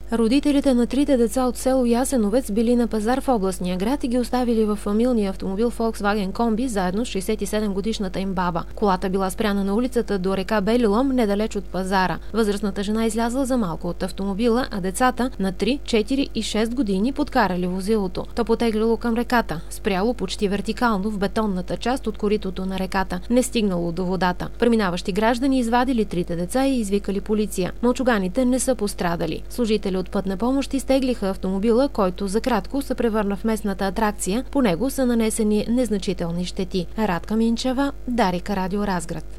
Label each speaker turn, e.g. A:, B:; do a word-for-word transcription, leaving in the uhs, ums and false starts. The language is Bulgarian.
A: Родителите на трите деца от село Ясеновец били на пазар в областния град и ги оставили във фамилния автомобил Volkswagen Комби заедно с шейсет и седем годишната им баба. Колата била спряна на улицата до река Бели лом, недалеч от пазара. Възрастната жена излязла за малко от автомобила, а децата на три, четири и шест години подкарали возилото. То потеглило към реката, спряло почти вертикално в бетонната част от коритото на реката, не стигнало до водата. Преминаващи граждани извадили трите деца и извикали полиция. Мълчуганите не са пострадали. Служители от Пътна помощ изтеглиха автомобила, който за кратко се превърна в местната атракция. По него са нанесени незначителни щети. Радка Минчева, Дарик, Радио Разград.